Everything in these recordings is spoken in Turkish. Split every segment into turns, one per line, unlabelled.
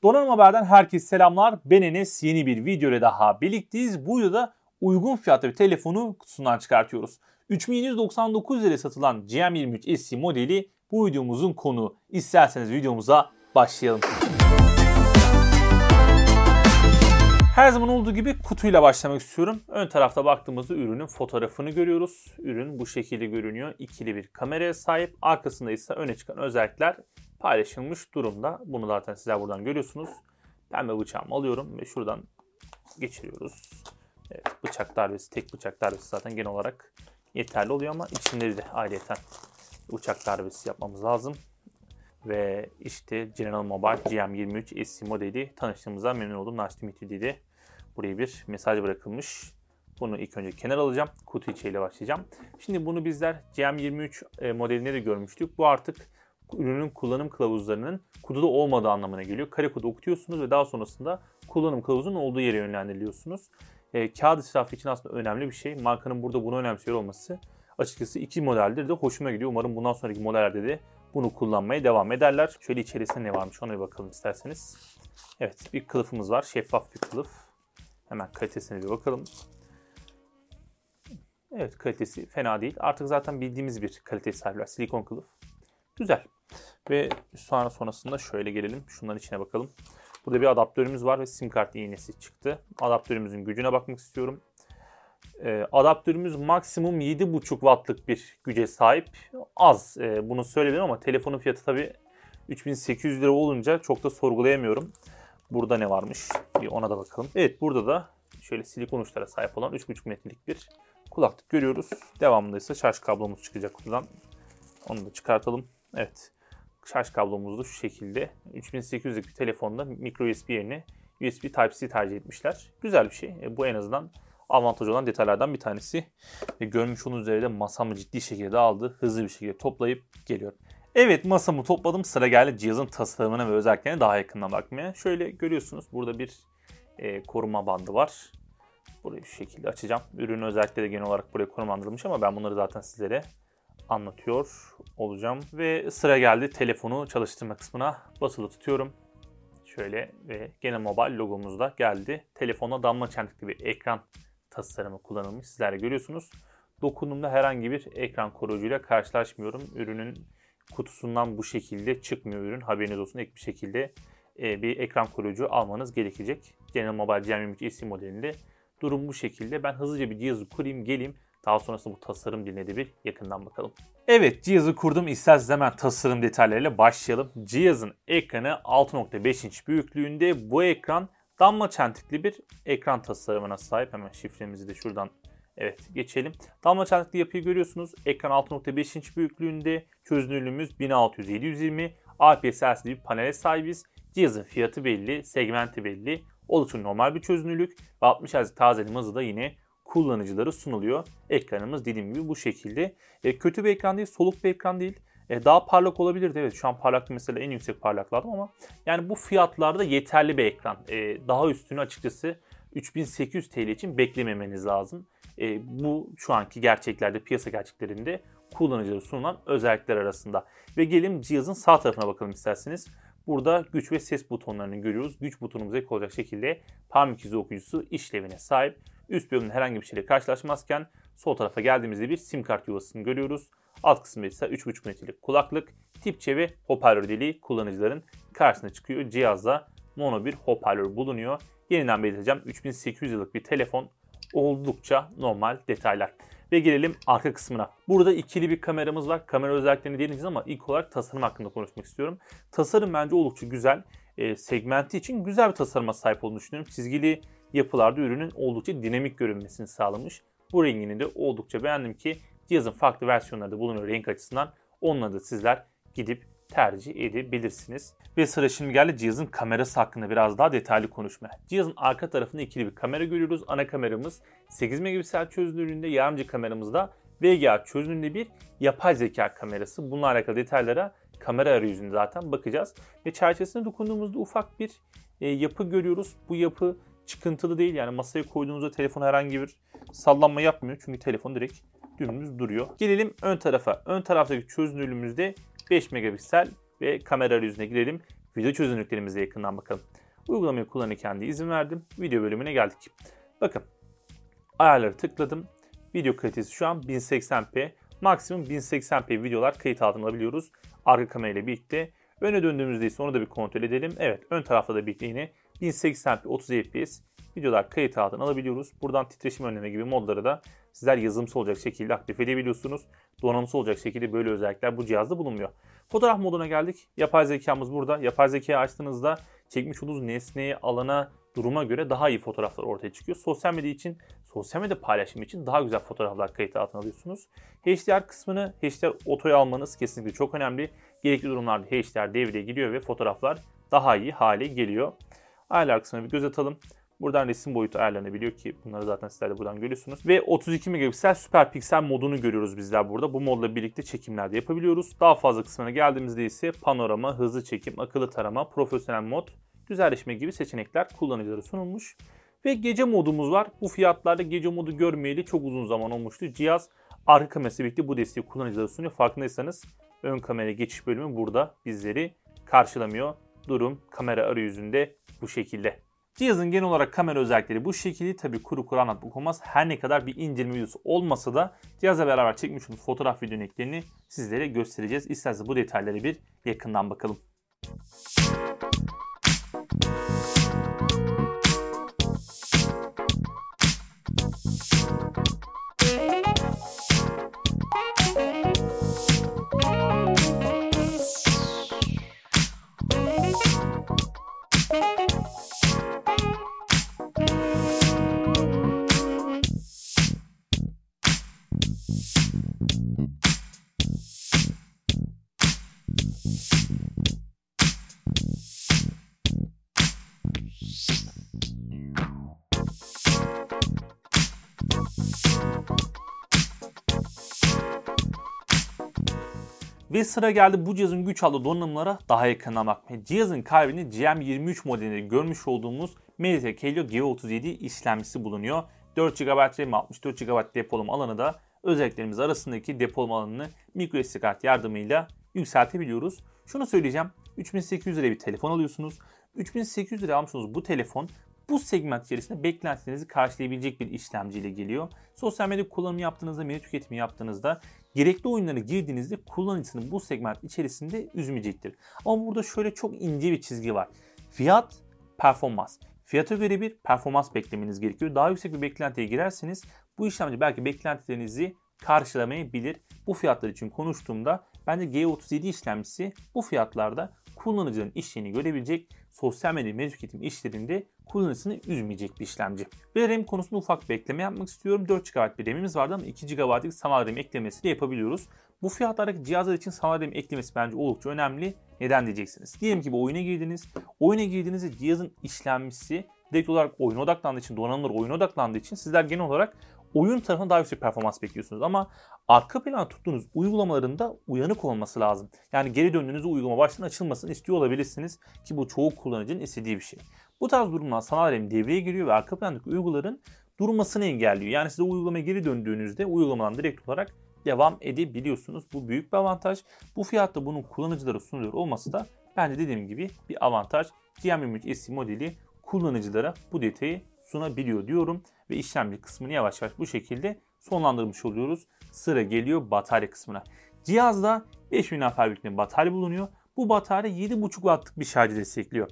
Donanım Haber'den herkese selamlar. Ben Enes. Yeni bir video ile daha birlikteyiz. Bu videoda uygun fiyatlı bir telefonu kutusundan çıkartıyoruz. 3199 liraya satılan GM23 SE modeli bu videomuzun konuğu. İsterseniz videomuza başlayalım. Her zaman olduğu gibi kutuyla başlamak istiyorum. Ön tarafta baktığımızda ürünün fotoğrafını görüyoruz. Ürün bu şekilde görünüyor. İkili bir kameraya sahip. Arkasında ise öne çıkan özellikler paylaşılmış durumda. Bunu zaten sizler buradan görüyorsunuz. Pembe bıçağımı alıyorum ve şuradan geçiriyoruz. Evet, bıçak darbesi, tek bıçak darbesi zaten genel olarak yeterli oluyor ama içinde de ayrıyeten bıçak darbesi yapmamız lazım. Ve işte General Mobile GM23 SE modeli, tanıştığımıza memnun oldum. Nice to meet you dedi. Buraya bir mesaj bırakılmış. Bunu ilk önce kenara alacağım. Kutu içiyle başlayacağım. Şimdi bunu bizler GM23 modelinde de görmüştük. Bu artık ürünün kullanım kılavuzlarının kutuda olmadığı anlamına geliyor. Kare kodu okutuyorsunuz ve daha sonrasında kullanım kılavuzunun olduğu yere yönlendiriliyorsunuz. Kağıt israfı için aslında önemli bir şey. Markanın burada bunu önemsiyor olması açıkçası iki modeldir de hoşuma gidiyor. Umarım bundan sonraki modellerde de bunu kullanmaya devam ederler. Şöyle içerisinde ne varmış ona bir bakalım isterseniz. Evet, bir kılıfımız var. Şeffaf bir kılıf. Hemen kalitesine bir bakalım. Evet, kalitesi fena değil. Artık zaten bildiğimiz bir kaliteye sahipler. Silikon kılıf. Güzel. Ve sonrasında şöyle gelelim. Şunların içine bakalım. Burada bir adaptörümüz var ve sim kart iğnesi çıktı. Adaptörümüzün gücüne bakmak istiyorum. Adaptörümüz maksimum 7,5 wattlık bir güce sahip. Az bunu söyledim ama telefonun fiyatı tabii 3800 lira olunca çok da sorgulayamıyorum. Burada ne varmış? Bir ona da bakalım. Evet, burada da şöyle silikon uçlara sahip olan 3,5 metrelik bir kulaklık görüyoruz. Devamında ise şarj kablomuz çıkacak kutudan. Onu da çıkartalım. Evet. Şarj kablomuz da şu şekilde. 3800'lük bir telefonda micro USB yerine USB Type-C tercih etmişler. Güzel bir şey. Bu en azından avantajı olan detaylardan bir tanesi. Ve görmüş olduğunuz üzere de masamı ciddi şekilde aldı. Hızlı bir şekilde toplayıp geliyorum. Evet, masamı topladım. Sıra geldi cihazın tasarımına ve özelliklerine daha yakından bakmaya. Şöyle görüyorsunuz. Burada bir koruma bandı var. Burayı şu şekilde açacağım. Ürünün özellikleri de genel olarak buraya konumlandırılmış ama ben bunları zaten sizlere anlatıyor olacağım. Ve sıra geldi telefonu çalıştırma kısmına. Basılı tutuyorum. Şöyle ve gene Mobile logomuz da geldi. Telefonda damla çentikli bir ekran tasarımı kullanılmış. Sizler de görüyorsunuz. Dokunduğumda herhangi bir ekran koruyucuyla karşılaşmıyorum. Ürünün kutusundan bu şekilde çıkmıyor ürün. Haberiniz olsun, ek bir şekilde bir ekran koruyucu almanız gerekecek. General Mobile GM23 SE modelinde durum bu şekilde. Ben hızlıca bir cihazı kurayım, geleyim. Daha sonrasında bu tasarım diline de bir yakından bakalım. Evet, cihazı kurdum. İsterseniz hemen tasarım detaylarıyla başlayalım. Cihazın ekranı 6.5 inç büyüklüğünde. Bu ekran damla çentikli bir ekran tasarımına sahip. Hemen şifremizi de şuradan geçelim. Damla çentikli yapıyı görüyorsunuz. Ekran 6.5 inç büyüklüğünde. Çözünürlüğümüz 1600-720. IPS LCD bir panele sahibiz. Cihazın fiyatı belli, segmenti belli. Oldukça normal bir çözünürlük ve 60 Hz tazeleme hızı da yine kullanıcılara sunuluyor. Ekranımız dediğim gibi bu şekilde. Kötü bir ekran değil, soluk bir ekran değil. Daha parlak olabilirdi. Evet, şu an parlaklığı mesela en yüksek parlaklığı ama yani bu fiyatlarda yeterli bir ekran. Daha üstünü açıkçası 3800 TL için beklememeniz lazım. Bu şu anki gerçeklerde, piyasa gerçeklerinde kullanıcılara sunulan özellikler arasında. Ve gelin cihazın sağ tarafına bakalım isterseniz. Burada güç ve ses butonlarını görüyoruz. Güç butonumuza ek olacak şekilde parmak izi okuyucusu işlevine sahip. Üst bölümde herhangi bir şeyle karşılaşmazken sol tarafa geldiğimizde bir sim kart yuvasını görüyoruz. Alt kısımda ise 3,5 metrelik kulaklık, tipçe ve hoparlör deliği kullanıcıların karşısına çıkıyor. Cihazda mono bir hoparlör bulunuyor. Yeniden belirteceğim, 3800 yıllık bir telefon, oldukça normal detaylar. Ve gelelim arka kısmına. Burada ikili bir kameramız var. Kamera özelliklerini değineceğiz ama ilk olarak tasarım hakkında konuşmak istiyorum. Tasarım bence oldukça güzel. Segmenti için güzel bir tasarıma sahip olduğunu düşünüyorum. Çizgili yapılarda ürünün oldukça dinamik görünmesini sağlamış. Bu rengini de oldukça beğendim ki cihazın farklı versiyonları da bulunuyor renk açısından. Onları da sizler gidip tercih edebilirsiniz. Ve sıra şimdi geldi cihazın kamerası hakkında biraz daha detaylı konuşmaya. Cihazın arka tarafında ikili bir kamera görüyoruz. Ana kameramız 8 megapiksel çözünürlüğünde, yardımcı kameramızda VGA çözünürlüğünde bir yapay zeka kamerası. Bununla alakalı detaylara kamera arayüzünde zaten bakacağız. Ve çerçevesine dokunduğumuzda ufak bir yapı görüyoruz. Bu yapı çıkıntılı değil, yani masaya koyduğunuzda telefon herhangi bir sallanma yapmıyor. Çünkü telefon direkt dümdüz duruyor. Gelelim ön tarafa. Ön taraftaki çözünürlüğümüzde 5 megapiksel ve kamera arayüzüne girelim. video çözünürlüklerimize yakından bakalım. Uygulamayı kullanırken de izin verdim. Video bölümüne geldik. Bakın, ayarları tıkladım. Video kalitesi şu an 1080p. Maksimum 1080p videolar kayıt altına alabiliyoruz. Arka kamerayla birlikte. Öne döndüğümüzde ise onu da bir kontrol edelim. Evet, ön tarafta da birlikte yine 1080p 30 fps videolar kayıt altına alabiliyoruz. Buradan titreşim önleme gibi modları da sizler yazılımsal olacak şekilde aktif edebiliyorsunuz. Donanımsal olacak şekilde böyle özellikler bu cihazda bulunmuyor. Fotoğraf moduna geldik. Yapay zekamız burada. Yapay zekayı açtığınızda çekmiş olduğunuz nesneye, alana, duruma göre daha iyi fotoğraflar ortaya çıkıyor. Sosyal medya için, sosyal medya paylaşımı için daha güzel fotoğraflar kayıt altına alıyorsunuz. HDR kısmını, HDR otoya almanız kesinlikle çok önemli. Gerekli durumlarda HDR devreye giriyor ve fotoğraflar daha iyi hale geliyor. Ayarlar kısmına bir göz atalım. Buradan resim boyutu ayarlanabiliyor ki bunları zaten sizler de buradan görüyorsunuz. Ve 32 megapiksel süper piksel modunu görüyoruz bizler burada. Bu modla birlikte çekimler de yapabiliyoruz. Daha fazla kısmına geldiğimizde ise panorama, hızlı çekim, akıllı tarama, profesyonel mod, güzelleşme gibi seçenekler kullanıcılara sunulmuş. Ve gece modumuz var. Bu fiyatlarda gece modu görmeyeli çok uzun zaman olmuştu. Cihaz arka kamerası birlikte bu desteği kullanıcılara sunuyor. Farkındaysanız ön kameraya geçiş bölümü burada bizleri karşılamıyor. Durum kamera arayüzünde bu şekilde. Cihazın genel olarak kamera özellikleri bu şekilde. Tabi kuru kuru anlatmak olmaz. Her ne kadar bir inceleme videosu olmasa da cihazla beraber çekmiş olduğumuz fotoğraf video örneklerini sizlere göstereceğiz. İsterseniz bu detaylara bir yakından bakalım. Ve sıra geldi bu cihazın güç aldığı donanımlara daha yakından bakmaya. Cihazın kalbinde GM23 modelinde görmüş olduğumuz MediaTek Helio G37 işlemcisi bulunuyor. 4 GB RAM, 64 GB depolama alanı da özelliklerimiz arasındaki depolama alanını microSD kart yardımıyla yükseltebiliyoruz. Şunu söyleyeceğim, 3800 liraya bir telefon alıyorsunuz. 3800 liraya almışsınız bu telefon. Bu segment içerisinde beklentilerinizi karşılayabilecek bir işlemciyle geliyor. Sosyal medya kullanımı yaptığınızda, medya tüketimi yaptığınızda gerekli oyunlara girdiğinizde kullanıcısını bu segment içerisinde üzmeyecektir. Ama burada şöyle çok ince bir çizgi var. Fiyat, performans. Fiyata göre bir performans beklemeniz gerekiyor. Daha yüksek bir beklentiye girerseniz bu işlemci belki beklentilerinizi karşılamayabilir. Bu fiyatlar için konuştuğumda bence G37 işlemcisi bu fiyatlarda kullanıcının işlerini görebilecek, sosyal medya tüketim işlerinde kullanıcısını üzmeyecek bir işlemci. Ve RAM konusunda ufak bir ekleme yapmak istiyorum. 4 GB bir RAM'imiz vardı ama 2 GB'lık sanal RAM eklemesi de yapabiliyoruz. Bu fiyatlardaki cihazlar için sanal RAM eklemesi bence oldukça önemli. Neden diyeceksiniz? Diyelim ki bir oyuna girdiniz. Oyuna girdiğinizde cihazın işlemcisi direkt olarak oyuna odaklandığı için, donanımlar oyuna odaklandığı için sizler genel olarak oyun tarafında daha yüksek performans bekliyorsunuz. Ama arka plana tuttuğunuz uygulamaların da uyanık olması lazım. Yani geri döndüğünüzde uygulama baştan açılmasını istiyor olabilirsiniz ki bu çoğu kullanıcının istediği bir şey. Bu tarz durumlar sanal RAM devreye giriyor ve arka plandaki uygulamaların durmasını engelliyor. Yani size uygulamaya geri döndüğünüzde uygulamadan direkt olarak devam edebiliyorsunuz. Bu büyük bir avantaj. Bu fiyatta bunun kullanıcılara sunuluyor olması da bence dediğim gibi bir avantaj. GM23 SE modeli kullanıcılara bu detayı sunabiliyor diyorum ve işlemci kısmını yavaş yavaş bu şekilde sonlandırmış oluyoruz. Sıra geliyor batarya kısmına. Cihazda 5000 mAh büyüklüğünde batarya bulunuyor. Bu batarya 7,5 Watt'lık bir şarjı destekliyor.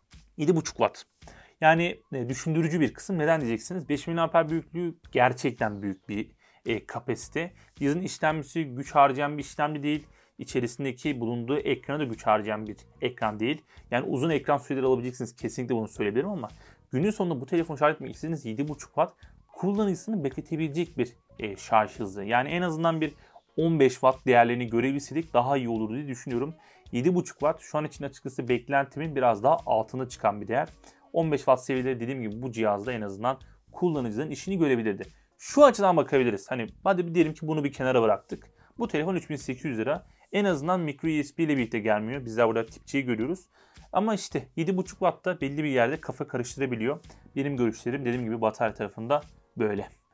7,5 Watt. Yani düşündürücü bir kısım. Neden diyeceksiniz? 5000 mAh büyüklüğü gerçekten büyük bir kapasite. Cihazın işlemcisi güç harcayan bir işlemci değil. İçerisindeki bulunduğu ekrana da güç harcayan bir ekran değil. Yani uzun ekran süreleri alabileceksiniz. Kesinlikle bunu söyleyebilirim ama günün sonunda bu telefonu şarj etmek istediğiniz 7,5 Watt kullanıcısını bekletebilecek bir şarj hızı. Yani en azından bir 15 Watt değerlerini görebilseydik daha iyi olur diye düşünüyorum. 7,5 Watt şu an için açıkçası beklentimin biraz daha altına çıkan bir değer. 15 Watt seviyeleri dediğim gibi bu cihazda en azından kullanıcının işini görebilirdi. Şu açıdan bakabiliriz. Hani hadi bir diyelim ki bunu bir kenara bıraktık. Bu telefon 3800 lira. En azından micro USB ile birlikte gelmiyor. Bizler burada tip C'yi görüyoruz. Ama işte 7,5 Watt'ta belli bir yerde kafa karıştırabiliyor. Benim görüşlerim dediğim gibi batarya tarafında böyle.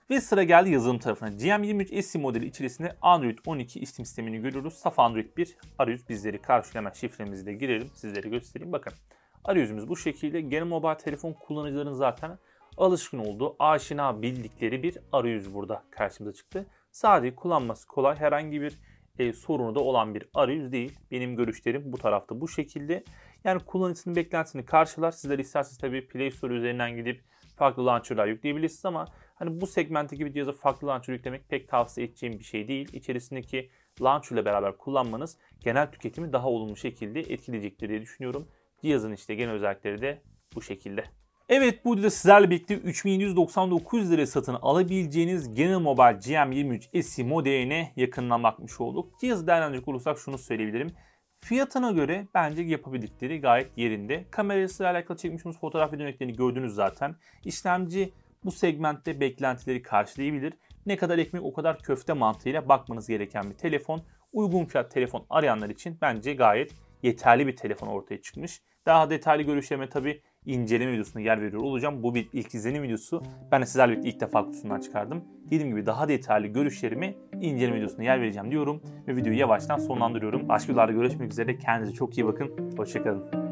Ve sıra geldi yazılım tarafına. GM23 SE modeli içerisinde Android 12 işletim sistemini görüyoruz. Saf Android 1 arayüz bizleri karşılıyor. Hemen şifremizi de girelim, sizlere göstereyim. Bakın arayüzümüz bu şekilde. Genel mobil telefon kullanıcıların zaten alışkın olduğu, aşina bildikleri bir arayüz burada karşımıza çıktı. Sadece kullanması kolay, herhangi bir sorunu da olan bir arayüz değil. Benim görüşlerim bu tarafta bu şekilde. Yani kullanıcısının beklentisini karşılar. Sizler isterseniz tabii Play Store üzerinden gidip farklı launcher'lar yükleyebilirsiniz ama hani bu segmentteki bir cihaza farklı launcher yüklemek pek tavsiye edeceğim bir şey değil. İçerisindeki launcher ile beraber kullanmanız genel tüketimi daha olumlu şekilde etkileyecektir diye düşünüyorum. Cihazın işte genel özellikleri de bu şekilde. Evet, bu videoda sizlerle birlikte 3799 liraya satın alabileceğiniz Genel Mobile GM23 SE modeline yakından bakmış olduk. Cihazı değerlendirecek olursak şunu söyleyebilirim. Fiyatına göre bence yapabildikleri gayet yerinde. Kamerasıyla alakalı çekmişimiz fotoğraf ve örneklerini gördünüz zaten. İşlemci bu segmentte beklentileri karşılayabilir. Ne kadar ekmek o kadar köfte mantığıyla bakmanız gereken bir telefon. Uygun fiyat telefon arayanlar için bence gayet yeterli bir telefon ortaya çıkmış. Daha detaylı görüşlerime tabii inceleme videosuna yer veriyor olacağım. Bu bir ilk izlenim videosu. Ben de sizlerle birlikte ilk defa kutusundan çıkardım. Dediğim gibi daha detaylı görüşlerimi inceleme videosuna yer vereceğim diyorum. Ve videoyu yavaştan sonlandırıyorum. Başka videolarda görüşmek üzere. Kendinize çok iyi bakın. Hoşçakalın.